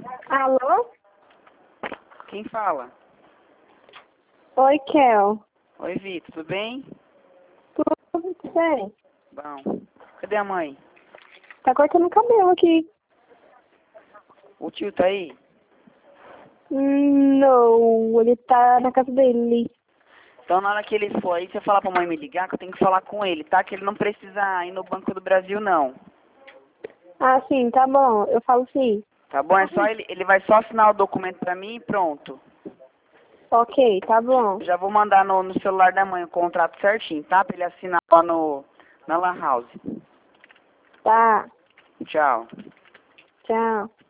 Alô? Quem fala? Oi, Kel. Oi, Vitor, tudo bem? Tudo bem? Bom. Cadê a mãe? Tá cortando o cabelo aqui. O tio tá aí? Não, ele tá na casa dele. Então, na hora que ele for aí, você fala pra mãe me ligar, que eu tenho que falar com ele, tá? Que ele não precisa ir no Banco do Brasil, não. Ah, sim, tá bom. Eu falo sim. Tá bom? É só ele vai só assinar o documento pra mim e pronto. Ok, tá bom. Já vou mandar no celular da mãe o contrato certinho, tá? Pra ele assinar lá na Lan House. Tá, Tchau. tchau.